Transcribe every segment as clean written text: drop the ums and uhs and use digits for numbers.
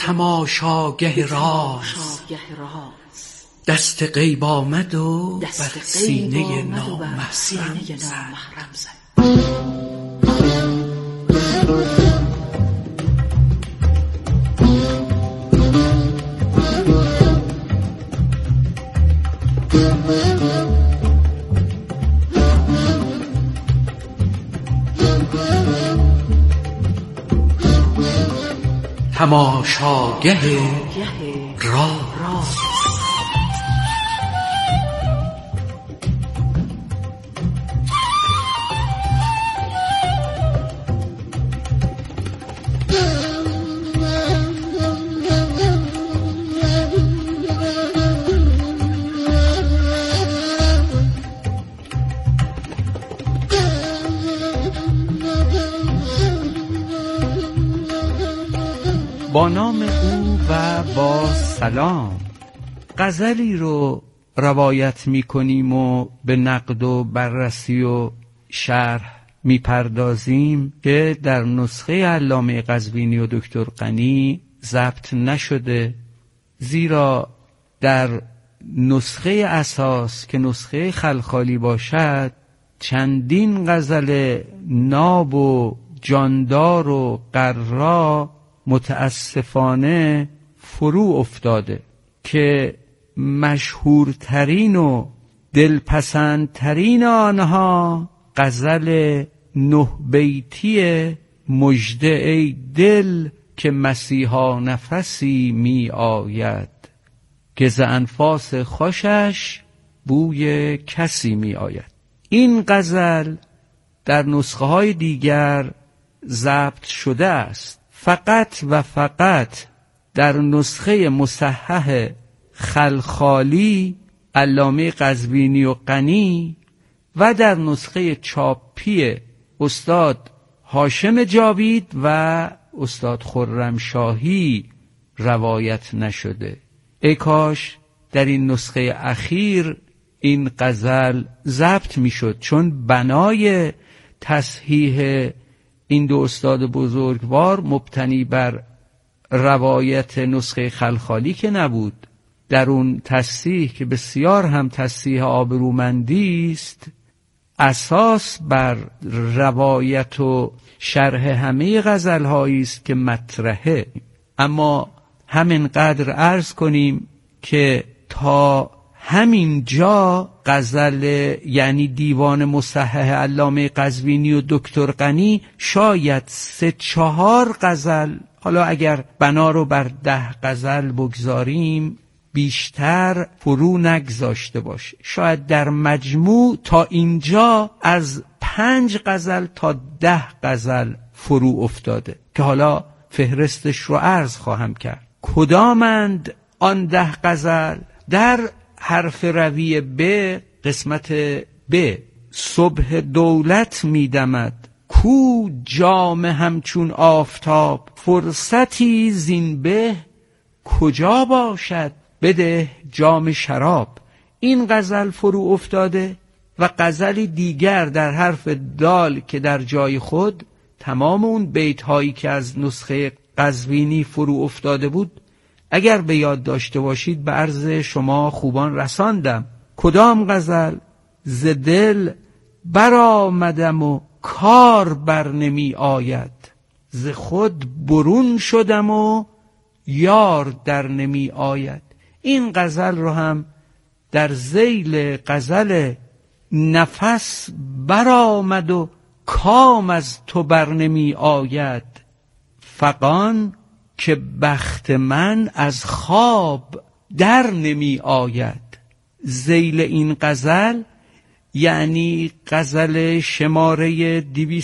تماشاگه راز دست غیب آمد و بر سینه نامحرم زد. تماشاگه راز با نام او و با سلام غزلی رو روایت می‌کنیم و به نقد و بررسی و شرح می‌پردازیم که در نسخه علامه قزوینی و دکتر غنی ضبط نشده، زیرا در نسخه اساس که نسخه خلخالی باشد چندین غزل ناب و جاندار و قرا متاسفانه فرو افتاده که مشهورترین و دلپسندترین آنها غزل 9 بیتی مژده ای دل که مسیحا نفسی می آید که ز انفاس خوشش بوی کسی می آید. این غزل در نسخه های دیگر ضبط شده است، فقط و فقط در نسخه مصحح خلخالی علامه قزوینی و غنی و در نسخه چاپی استاد هاشم جاوید و استاد خرمشاهی روایت نشده. ای کاش در این نسخه اخیر این غزل ضبط میشد، چون بنای تصحیح این دو استاد بزرگوار مبتنی بر روایت نسخه خلخالی که نبود. در اون تصحیح که بسیار هم تصحیح آبرومندی است، اساس بر روایت و شرح همه غزل‌هایی است که مطرحه. اما همینقدر عرض کنیم که تا همین جا غزل یعنی دیوان مصحح علامه قزوینی و دکتر غنی شاید 3-4 غزل، حالا اگر بنا رو بر 10 غزل بگذاریم بیشتر فرو نگذاشته باشه. شاید در مجموع تا اینجا از 5 غزل تا 10 غزل فرو افتاده که حالا فهرستش رو عرض خواهم کرد. کدامند آن 10 غزل؟ در حرف روی ب قسمت ب: صبح دولت میدمد کو جام همچون آفتاب، فرصتی زین به کجا باشد بده جام شراب. این غزل فرو افتاده و غزلی دیگر در حرف دال که در جای خود تمام اون بیت هایی که از نسخه قزوینی فرو افتاده بود اگر به یاد داشته باشید به عرض شما خوبان رساندم. کدام غزل؟ ز دل برآمدم و کار بر نمی آید، ز خود برون شدم و یار در نمی آید. این غزل رو هم در ذیل غزل نفس برآمد و کام از تو بر نمی آید، فغان که بخت من از خواب در نمی آید. ذیل این غزل یعنی غزل شماره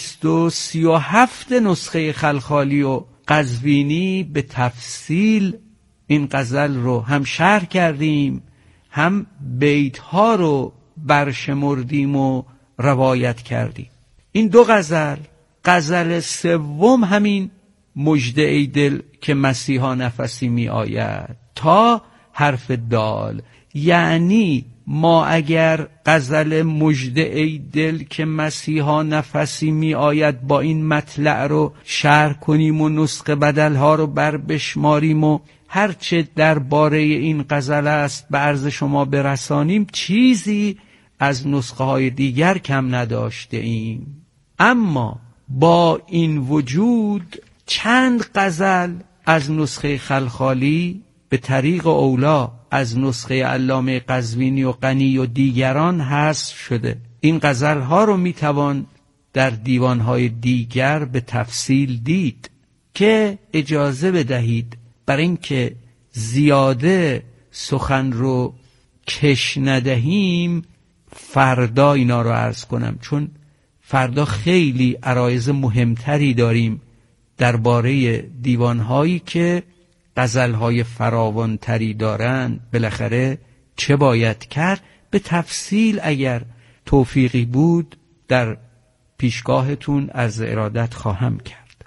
237 نسخه خلخالی و قزوینی به تفصیل این غزل رو هم شرح کردیم، هم بیت ها رو برشمردیم و روایت کردیم. این 2 غزل، غزل سوم همین مژده ای دل که مسیحا نفسی می آید تا حرف دال، یعنی ما اگر غزل مژده ای دل که مسیحا نفسی می آید با این مطلع رو شرح کنیم و نسخه بدلها رو بر بشماریم و هرچه درباره این غزل است به عرض شما برسانیم، چیزی از نسخه های دیگر کم نداشته ایم. اما با این وجود چند غزل از نسخه خلخالی به طریق اولا از نسخه علامه قزوینی و غنی و دیگران حذف شده. این غزل‌ها رو میتوان در دیوان‌های دیگر به تفصیل دید که اجازه بدهید برای اینکه زیاده سخن رو کش ندهیم فردا اینا رو عرض کنم، چون فردا خیلی عرایض مهمتری داریم درباره دیوان‌هایی که غزل‌های فراوان‌تری دارند. بالاخره چه باید کرد؟ به تفصیل اگر توفیقی بود در پیشگاهتون عرض ارادت خواهم کرد.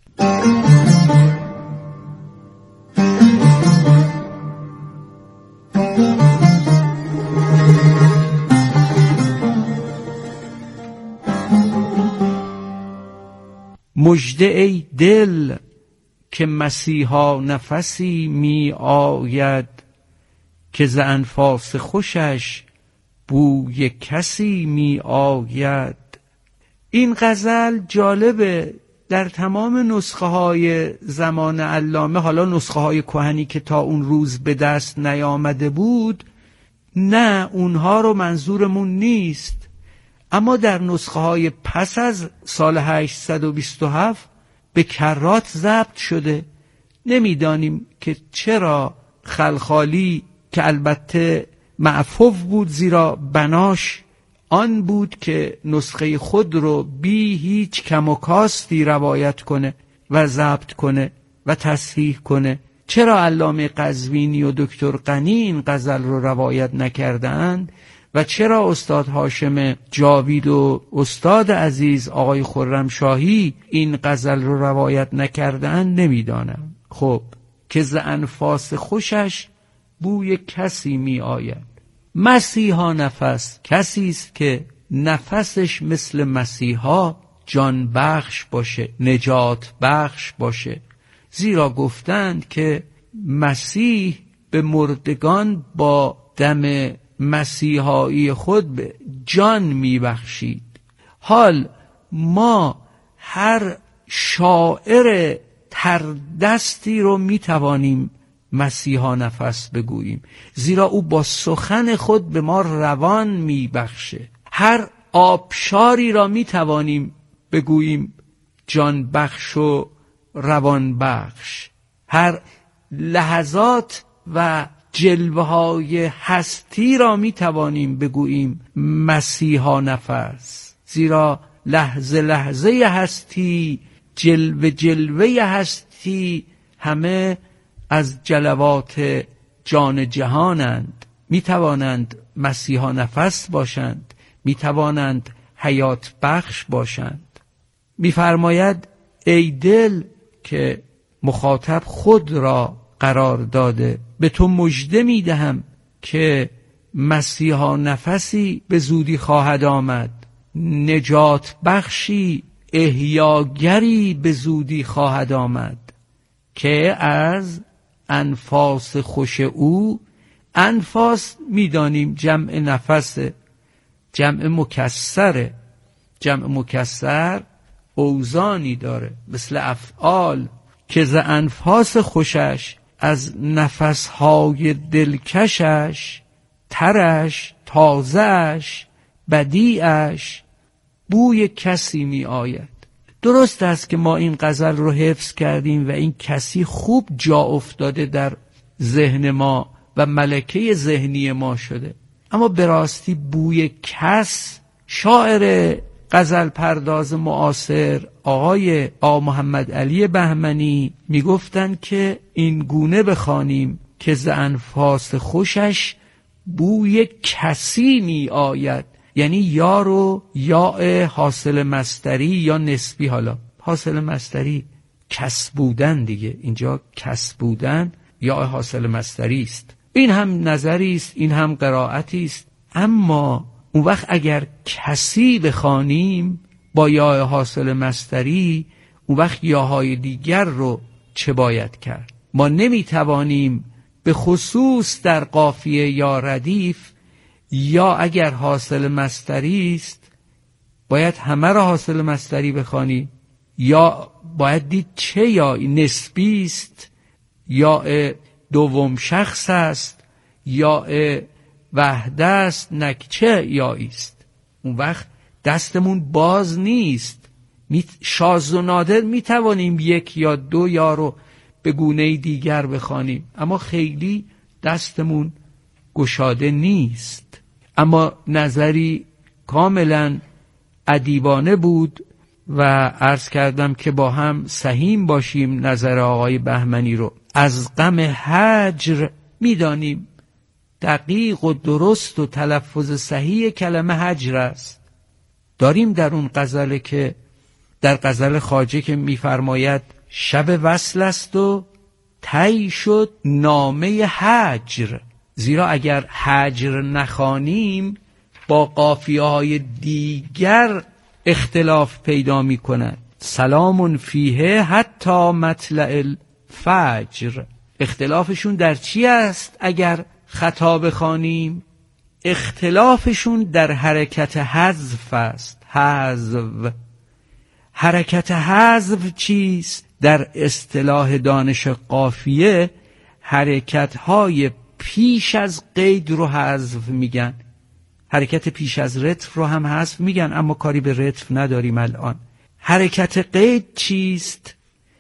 مژده ای دل که مسیحا نفسی می آید، که ز انفاس خوشش بوی کسی می آید. این غزل جالبه، در تمام نسخه های زمان علامه، حالا نسخه های کهنی که تا اون روز به دست نیامده بود نه، اونها رو منظورمون نیست، اما در نسخه های پس از سال 827 به کرات ضبط شده. نمیدانیم که چرا خلخالی که البته معفو بود زیرا بناش آن بود که نسخه خود رو بی هیچ کم و کاستی روایت کنه و ضبط کنه و تصحیح کنه، چرا علامه قزوینی و دکتر غنی این غزل رو روایت نکردند و چرا استاد هاشم جاوید و استاد عزیز آقای خرمشاهی این غزل رو روایت نکردند نمیدانم. خب که ز انفاس خوشش بوی کسی می آید. مسیحا نفس کسی است که نفسش مثل مسیحا جان بخش باشه، نجات بخش باشه، زیرا گفتند که مسیح به مردگان با دم مسیحایی خود به جان میبخشید. حال ما هر شاعر تردستی رو میتوانیم مسیحا نفس بگوییم، زیرا او با سخن خود به ما روان میبخشه. هر آبشاری را میتوانیم بگوییم جان بخش و روان بخش. هر لحظات و جلوه های هستی را می توانیم بگوییم مسیحا نفس، زیرا لحظه لحظه هستی، جلوه جلوه هستی همه از جلوات جان جهانند. می توانند مسیحا نفس باشند، می توانند حیات بخش باشند. می فرماید ای دل که مخاطب خود را قرار داده، به تو مژده می دهم که مسیحا نفسی به زودی خواهد آمد، نجات بخشی احیاگری به زودی خواهد آمد که از انفاس خوش او، انفاس میدانیم جمع نفسه، جمع مکسره، جمع مکسر اوزانی داره مثل افعال، که ز انفاس خوشش از نفسهای دلکشش، ترش، تازهش، بدیعش بوی کسی می آید. درست است که ما این غزل رو حفظ کردیم و این کسی خوب جا افتاده در ذهن ما و ملکه ذهنی ما شده، اما به راستی بوی کس، شاعر غزل پرداز معاصر آقای محمد علی بهمنی میگفتند که این گونه بخوانیم که ز انفاس خوشش بوی کسی می آید، یعنی یا رو یا حاصل مصدری یا نسبی. حالا حاصل مصدری کس بودن دیگه، اینجا کس بودن یا حاصل مصدری است. این هم نظری است، این هم قرائتی است. اما اون وقت اگر کسی بخوانیم با یا حاصل مصدری، اون وقت یاهای دیگر رو چه باید کرد؟ ما نمیتوانیم به خصوص در قافیه یا ردیف، یا اگر حاصل مصدری است باید همه را حاصل مصدری بخوانی، یا باید دید چه یا نسبی است، یا دوم شخص است، یا وحده است، نکچه یا است. اون وقت دستمون باز نیست. شاذ و نادر میتوانیم یک یا دو یا رو به گونه دیگر بخوانیم، اما خیلی دستمون گشاده نیست. اما نظری کاملا ادیبانه بود و عرض کردم که با هم سهیم باشیم نظر آقای بهمنی رو. از غم هجر میدانیم دقیق و درست و تلفظ صحیح کلمه هجر است. داریم در اون غزله که در غزل خواجه که میفرماید شب وصل است و طی شد نامه هجر. زیرا اگر هجر نخوانیم با قافیه‌های دیگر اختلاف پیدا می کند. سلام فیه حتی مطلع الفجر. اختلافشون در چی است؟ اگر خطا بخوانیم اختلافشون در حرکت حذف است. حذف. حرکت حذف چیست؟ در اصطلاح دانش قافیه حرکت‌های پیش از قید رو حذف میگن. حرکت پیش از رطف رو هم حذف میگن، اما کاری به رطف نداریم الان. حرکت قید چیست؟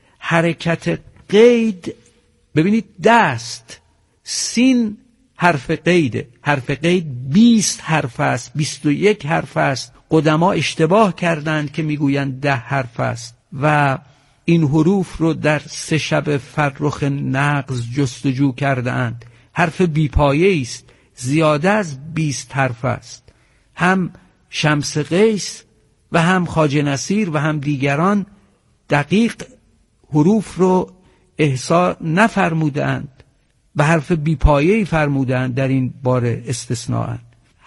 حرکت قید، ببینید دست سین حرف قیده. حرف قید 20 حرف است، 21 حرف است. قدما اشتباه کردند که میگویند 10 حرف است و این حروف رو در 3 شب فرخ نغز جستجو کردند. حرف بیپایه است، زیاده از 20 حرف است. هم شمس قیس و هم خواجه نصیر و هم دیگران دقیق حروف رو احصا نفرمودند و حرف بیپایه‌ای فرمودند. در این باره استثناء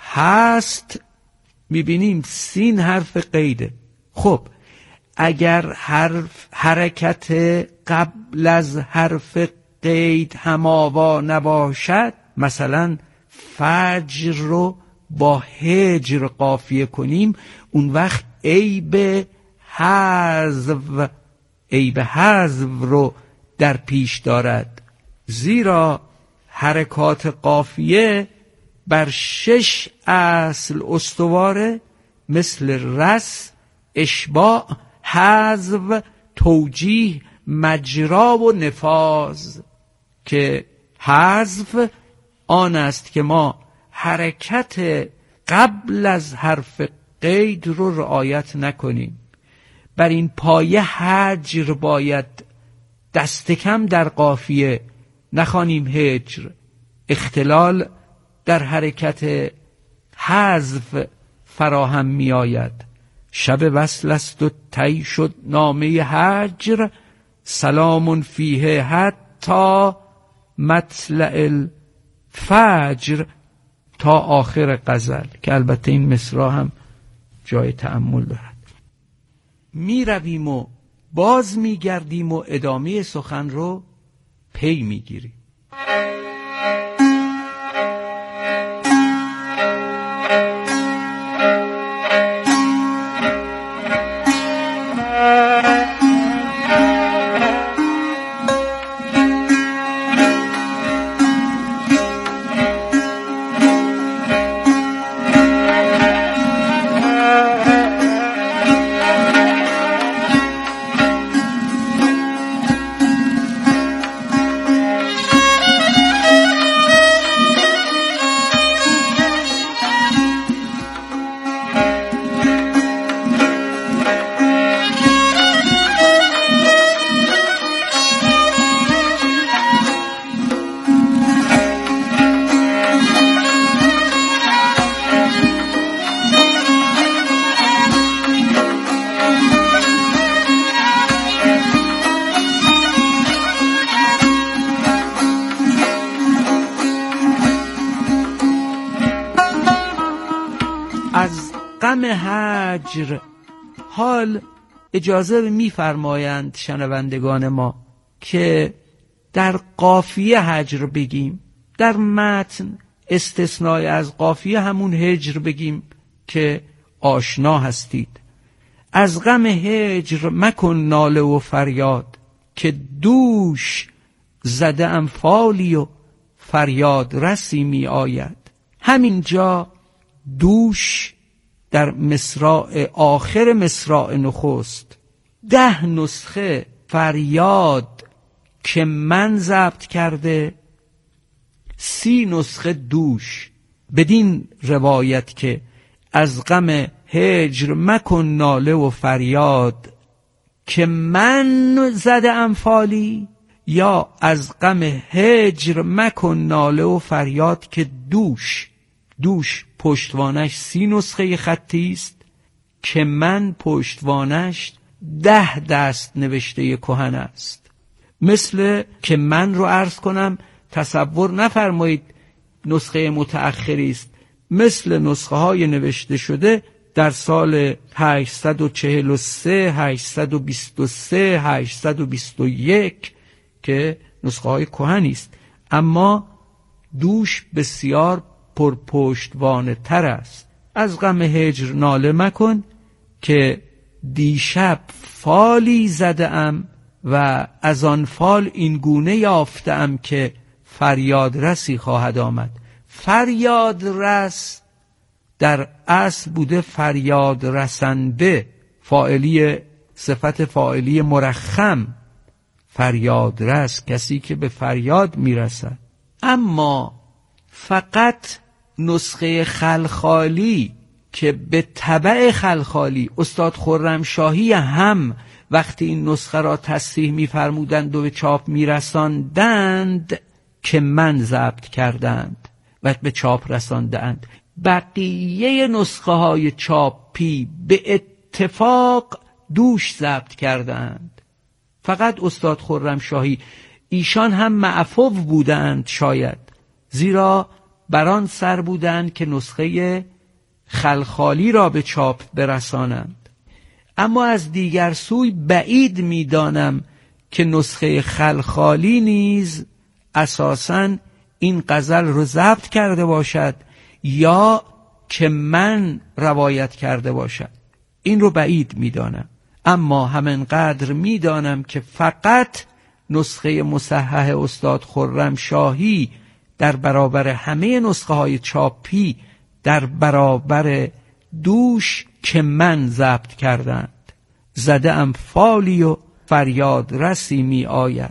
هست. میبینیم سین حرف قیده. خب اگر حرکت قبل از حرف قید هماوا نباشد، مثلا فجر رو با هجر قافیه کنیم، اون وقت عیب حذف رو در پیش دارد. زیرا حرکات قافیه بر 6 اصل استواره، مثل رس، اشباع، حذف، توجیه، مجرا و نفاذ. که حذف آن است که ما حرکت قبل از حرف قید رو رعایت نکنیم. بر این پایه هجر باید دست کم در قافیه نخوانیم هجر. اختلال در حرکت حذف فراهم می آید. شب وصل است و طی شد نامه هجر، سلام فیه حتی مطلع الفجر، تا آخر غزل که البته این مصرع هم جای تأمل دارد. می رویم و باز می گردیم و ادامه سخن رو پی می گیریم. غم هجر. حال اجازه می‌فرمایند شنوندگان ما که در قافیه هجر بگیم، در متن استثنای از قافیه همون هجر بگیم که آشنا هستید. از غم هجر مکن ناله و فریاد، که دوش زده ام فالی و فریاد رسی می آید. همینجا دوش در مصرع آخر مصرع نخست 10 نسخه فریاد که من ضبط کرده، 30 نسخه دوش. بدین روایت که از غم هجر مکن ناله و فریاد که من زده ام فالی، یا از غم هجر مکن ناله و فریاد که دوش پشتوانش 30 نسخه خطی است، که من پشتوانش 10 دست نوشته کهن است. مثل که من رو عرض کنم، تصور نفرمایید نسخه متأخری است. مثل نسخه های نوشته شده در سال 843 823 821 که نسخه های کهنی است، اما دوش بسیار پرپشتوانه تر است. از غم هجر ناله مکن که دیشب فالی زده ام و از آن فال این گونه یافته ام که فریاد رسی خواهد آمد. فریاد رس در اصل بوده فریاد رسنده، فاعلی صفت فاعلی مرخم، فریاد رس، کسی که به فریاد میرسد. اما فقط نسخه خلخالی که به تبع خلخالی استاد خرمشاهی هم وقتی این نسخه را تصحیح می‌فرمودند و به چاپ می‌رساندند که من ضبط کردند و به چاپ رساندند. بقیه نسخه های چاپی به اتفاق دوش ضبط کردند. فقط استاد خرمشاهی، ایشان هم معفو بودند شاید، زیرا بران سر بودند که نسخه خلخالی را به چاپ برسانند. اما از دیگر سوی بعید می‌دانم که نسخه خلخالی نیز اساساً این غزل رو ضبط کرده باشد یا که من روایت کرده باشد. این رو بعید می‌دانم، اما همینقدر می‌دانم که فقط نسخه مصحح استاد خرمشاهی در برابر همه نسخه های چاپی در برابر دوش که من ضبط کردند، زده ام فالی و فریاد رسی می آید.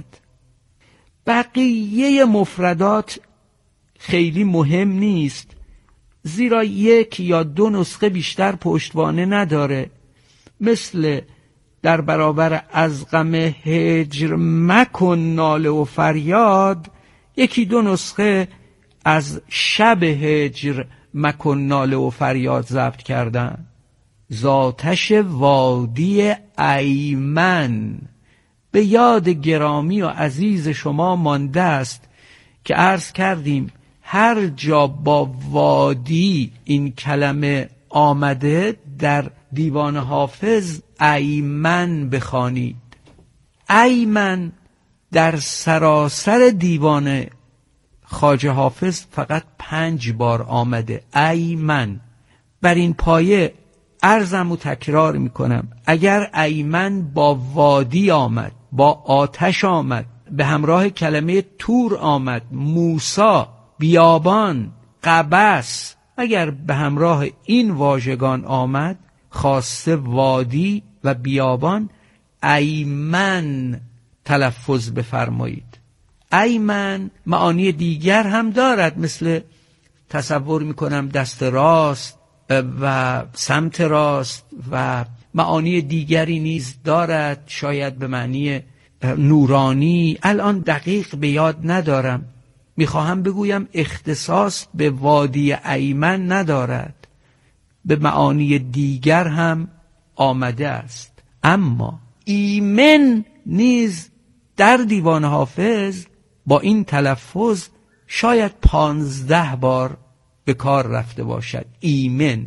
بقیه مفردات خیلی مهم نیست، زیرا 1 یا 2 نسخه بیشتر پشتوانه نداره. مثل در برابر از غم هجر مکن ناله و فریاد 1-2 نسخه از شب هجر مکن ناله و فریاد ضبط کردن. ذاتش وادی ایمن به یاد گرامی و عزیز شما مانده است که عرض کردیم هر جا با وادی این کلمه آمده در دیوان حافظ ایمن بخوانید. ایمن در سراسر دیوان خواجه حافظ فقط 5 بار آمده. ایمن. بر این پایه عرضم و تکرار میکنم، اگر ایمن با وادی آمد، با آتش آمد، به همراه کلمه تور آمد، موسی، بیابان، قبس، اگر به همراه این واژگان آمد، خاصه وادی و بیابان، ایمن تلفظ بفرمایید. ایمن معانی دیگر هم دارد، مثل تصور میکنم دست راست و سمت راست و معانی دیگری نیز دارد، شاید به معنی نورانی. الان دقیق به یاد ندارم. میخواهم بگویم اختصاص به وادی ایمن ندارد، به معانی دیگر هم آمده است. اما ایمن نیز در دیوان حافظ با این تلفظ شاید 15 بار به کار رفته باشد. ایمن.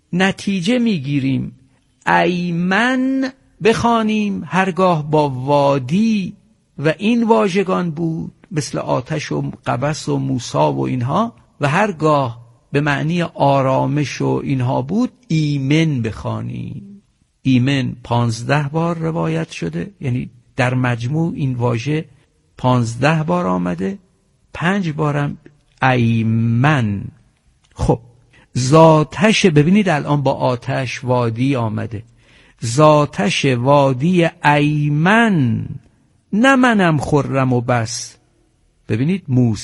نتیجه میگیریم ایمن بخوانیم هرگاه با وادی و این واژگان بود، مثل آتش و قبس و موسی و اینها، و هرگاه به معنی آرامش و اینها بود ایمن بخوانیم. ایمن 15 بار روایت شده، یعنی در مجموع این واژه 15 بار آمده، 5 بارم ایمن. خب ذاتش، ببینید الان با آتش وادی آمده، ذاتش وادی ایمن، نه منم خرم و بس. ببینید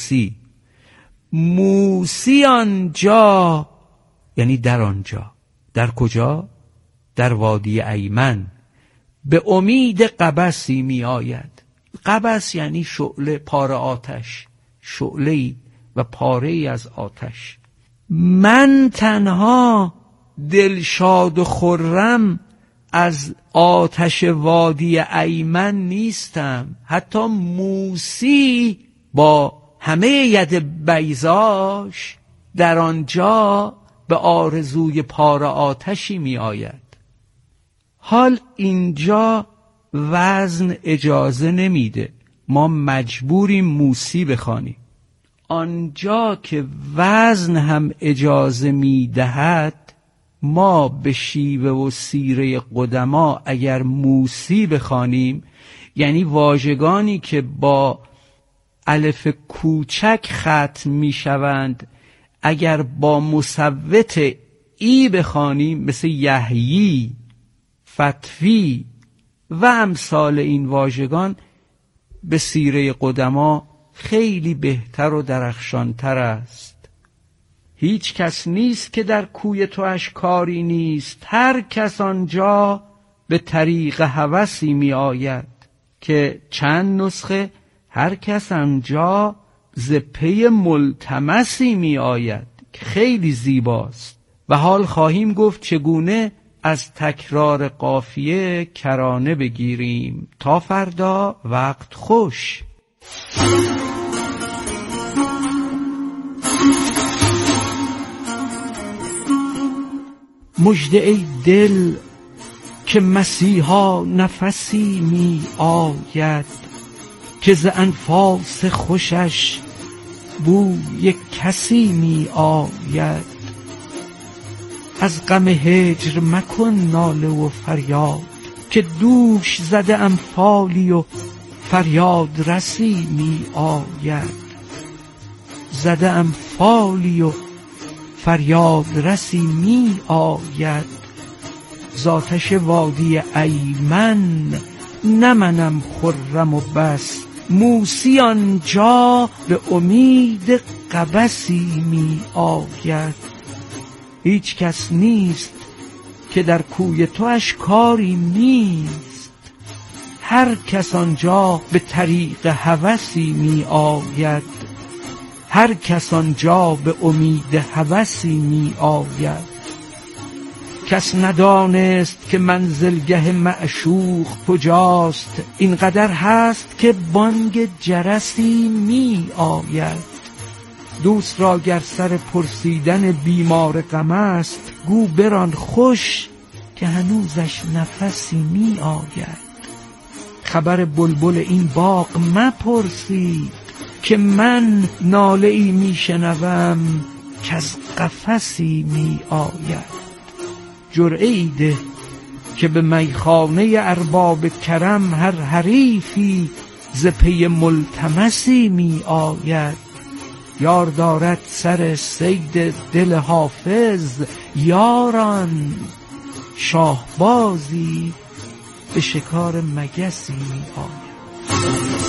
موسی آنجا، یعنی در آنجا. در کجا؟ در وادی ایمن. به امید قبسی می آید. قبس یعنی شعله، پاره آتش، شعله‌ای و پاره‌ای از آتش. من تنها دلشاد و خرم از آتش وادی ایمن نیستم، حتی موسی با همه ید بیضاش در آنجا به آرزوی پاره آتشی می آید. حال اینجا وزن اجازه نمیده، ما مجبوریم موسی بخوانیم. آنجا که وزن هم اجازه میدهد، ما به شیوه و سیره قدما اگر موسی بخوانیم، یعنی واژگانی که با الف کوچک ختم میشوند، اگر با مصوت ای بخوانیم، مثل یحیی، فتوی و امثال این واژگان، به سیره قدما خیلی بهتر و درخشانتر است. هیچ کس نیست که در کوی توش کاری نیست، هر کس آنجا به طریق هوسی می آید. که چند نسخه هر کس آنجا ز پی ملتمسی می آید، که خیلی زیباست. و حال خواهیم گفت چگونه از تکرار قافیه کرانه بگیریم. تا فردا وقت خوش. مژده ای دل که مسیحا نفسی می آید، که ز انفاس خوشش بوی کسی می آید. از غم هجر مکن ناله و فریاد، که دوش زده ام فالی و فریاد رسی می آید. زده ام فالی و فریاد رسی می آید. ذاتش وادی ایمن، نه منم خرم و بس. موسی آنجا به امید قبسی می آید. هیچ کس نیست که در کوی توش کاری نیست، هر کس آنجا به طریق هوسی می آید. هر کس آنجا به امید هوسی می آید. کس ندانست که منزلگه معشوق کجاست، اینقدر هست که بانگ جرسی می آید. دوست را گر سر پرسیدن بیمار غم است، گو بران خوش که هنوزش نفسی می آید. خبر بلبل این باغ مپرسید، که من ناله ای می شنوم که از قفسی می آید. جرعه ای ده که به میخانه ارباب کرم، هر حریفی ز پی ملتمسی می آید. یار دارد سر صید دل حافظ، یاران شاهبازی به شکار مگسی می آید.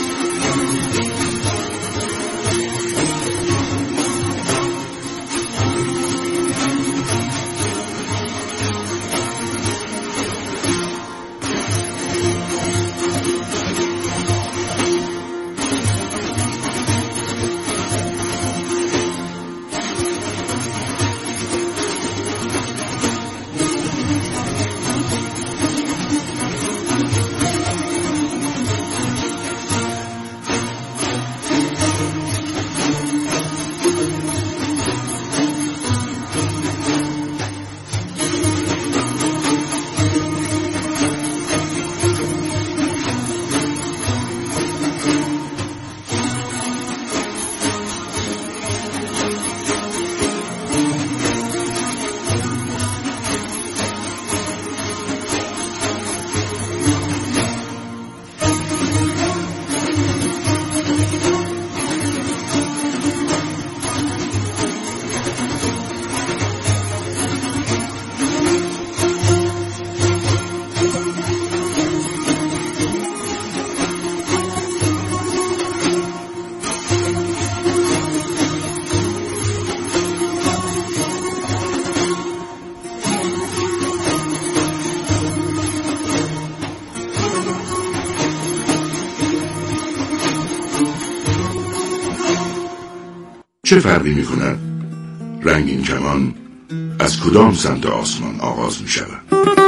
چه فرقی می کند رنگین کمان از کدام سمت آسمان آغاز می شود؟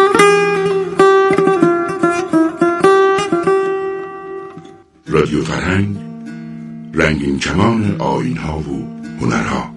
رادیو فرهنگ، رنگین کمان آیین‌ها و هنرها.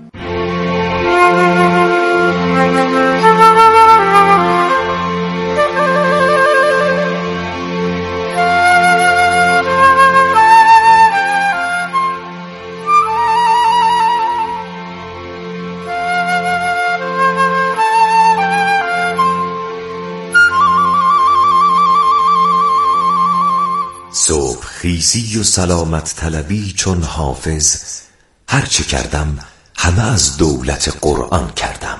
صبح خیزی و سلامت طلبی چون حافظ، هرچه کردم همه از دولت قرآن کردم.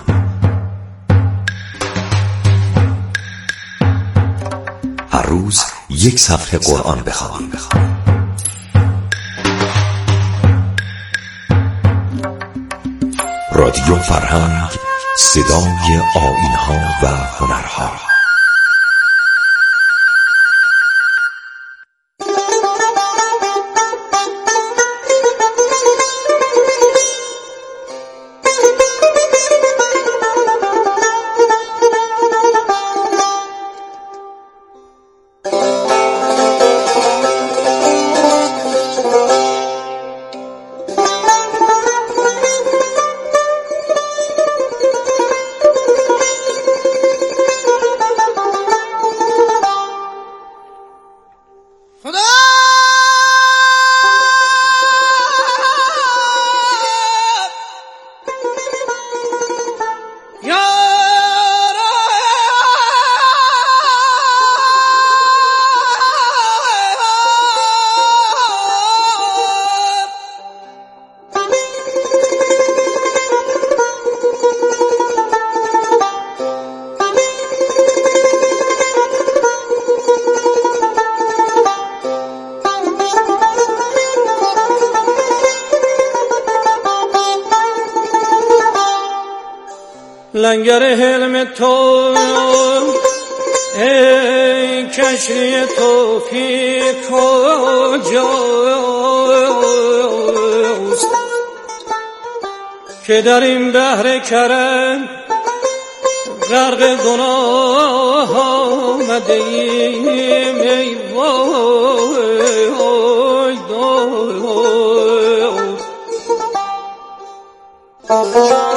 هر روز یک صفحه قرآن بخوانیم. رادیو فرهنگ، صدای آیین‌ها و هنرها. لنگر حلم تو ای کشتی توفیق کجاست که در این بحر کرم غرق گناه آمده ایم ای وای